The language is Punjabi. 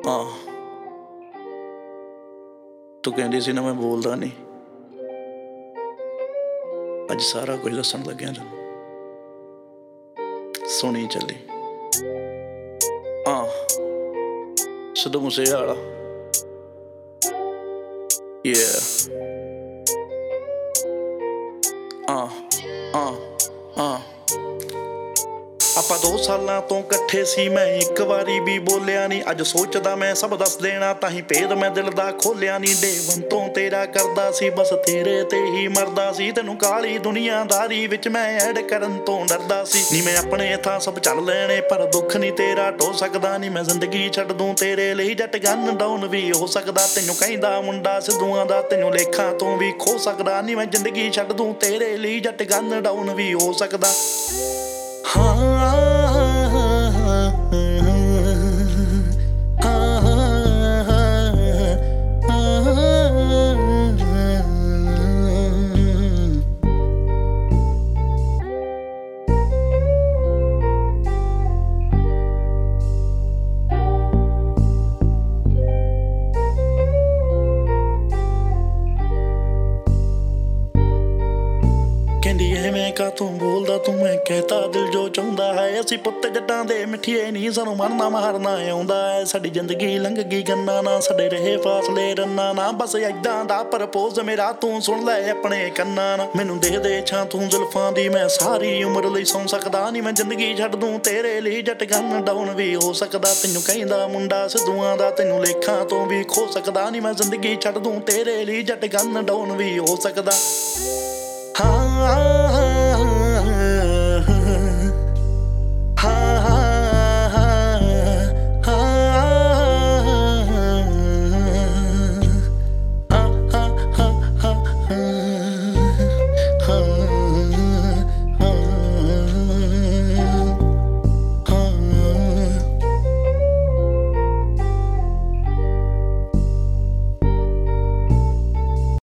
ਤੂੰ ਕਹਿੰਦੀ ਸੀ ਨਾ ਮੈਂ ਬੋਲਦਾ ਨਹੀਂ, ਅੱਜ ਸਾਰਾ ਕੁਝ ਦੱਸਣ ਲੱਗਿਆ ਤੈਨੂੰ, ਸੁਣੀ ਚੱਲੀ। ਸਿੱਧੂ ਮੂਸੇਵਾਲਾ ਆਪਾਂ 2 ਸਾਲਾਂ ਤੋਂ ਇਕੱਠੇ ਸੀ, ਮੈਂ ਇੱਕ ਵਾਰੀ ਵੀ ਬੋਲਿਆ ਨਹੀਂ। ਅੱਜ ਸੋਚਦਾ ਮੈਂ ਸਭ ਦੱਸ ਦੇਣਾ, ਤਾਂ ਹੀ ਭੇਦ ਮੈਂ ਦਿਲ ਦਾ ਖੋਲਿਆ ਨਹੀਂ। ਡੇਵਨ ਤੋਂ ਤੇਰਾ ਕਰਦਾ ਸੀ, ਬਸ ਤੇਰੇ ਤੇ ਹੀ ਮਰਦਾ ਸੀ। ਤੈਨੂੰ ਕਾਲੀ ਦੁਨੀਆਦਾਰੀ ਵਿੱਚ ਮੈਂ ਐਡ ਕਰਨ ਤੋਂ ਡਰਦਾ ਸੀ। ਨੀ ਮੈਂ ਆਪਣੇ ਥਾਂ ਸਭ ਚੱਲ ਲੈਣੇ, ਪਰ ਦੁੱਖ ਨਹੀਂ ਤੇਰਾ ਢੋ ਸਕਦਾ। ਨੀ ਮੈਂ ਜ਼ਿੰਦਗੀ ਛੱਡ ਦੂੰ ਤੇਰੇ ਲਈ, ਜੱਟ ਗਨ ਡਾਊਨ ਵੀ ਹੋ ਸਕਦਾ। ਤੈਨੂੰ ਕਹਿੰਦਾ ਮੁੰਡਾ ਸਿੱਧੂਆਂ ਦਾ, ਤੈਨੂੰ ਲੇਖਾਂ ਤੋਂ ਵੀ ਖੋ ਸਕਦਾ। ਨੀ ਮੈਂ ਜ਼ਿੰਦਗੀ ਛੱਡ ਦੂੰ ਤੇਰੇ ਲਈ, ਜੱਟ ਗਨ ਡਾਊਨ ਵੀ ਹੋ ਸਕਦਾ। ਕਹਿੰਦੀ ਐਵੇਂ ਕਾ ਤੂੰ ਬੋਲਦਾ ਤੂੰ, ਮੈਂ ਕਹਿਤਾ ਦਿਲ ਜੋ ਚਾਹੁੰਦਾ ਹੈ। ਅਸੀਂ ਪੁੱਤ ਜੱਟਾਂ ਦੇ ਮਿੱਠੀਏ ਨਹੀਂ, ਸਾਨੂੰ ਮਰਨਾ ਮਾਰਨਾ ਆਉਂਦਾ ਹੈ। ਸਾਡੀ ਜ਼ਿੰਦਗੀ ਲੰਘ ਗਈ ਗੰਨਾ ਨਾ, ਸਾਡੇ ਰਹੇ ਫਾਸਲੇ ਰੰਨਾ ਨਾ। ਬਸ ਏਦਾਂ ਦਾ ਪ੍ਰਪੋਜ਼ ਮੇਰਾ ਤੂੰ ਸੁਣ ਲੈ ਆਪਣੇ ਕੰਨਾਂ ਨਾਲ। ਮੈਨੂੰ ਦੇ ਦੇ ਛਾਂ ਤੂੰ ਜ਼ੁਲਫਾਂ ਦੀ, ਮੈਂ ਸਾਰੀ ਉਮਰ ਲਈ ਸੌਂ ਸਕਦਾ। ਨਹੀਂ ਮੈਂ ਜ਼ਿੰਦਗੀ ਛੱਡ ਦੂੰ ਤੇਰੇ ਲਈ, ਜੱਟ ਗਨ ਡਾਊਨ ਵੀ ਹੋ ਸਕਦਾ। ਤੈਨੂੰ ਕਹਿੰਦਾ ਮੁੰਡਾ ਸਿੱਧੂਆਂ ਦਾ, ਤੈਨੂੰ ਲੇਖਾਂ ਤੋਂ ਵੀ ਖੋ ਸਕਦਾ। ਨਹੀਂ ਮੈਂ ਜ਼ਿੰਦਗੀ ਛੱਡ ਦੂੰ ਤੇਰੇ ਲਈ, ਜੱਟ ਗਨ ਡਾਊਨ ਵੀ ਹੋ ਸਕਦਾ।